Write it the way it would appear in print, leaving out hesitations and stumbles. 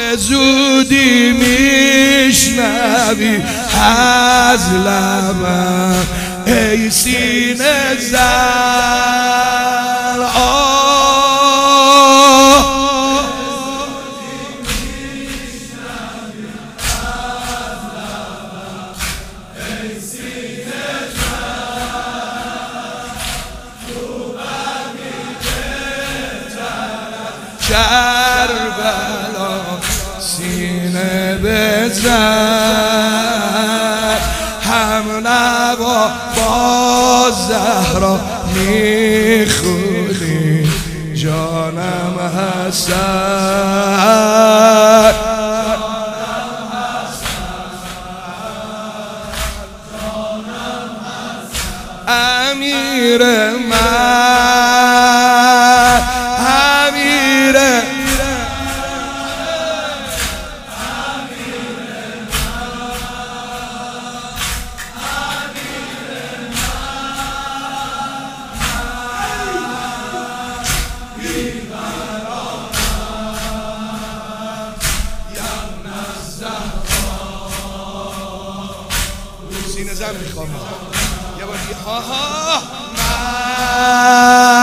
به زودی میشنوی از لبم ای سینه زن. کربلا سینه بزن، هم نوا با زهرا میخونی جانم حسن. امیر من، امیر سینه زن میخوام یه بار دیگه. ها ها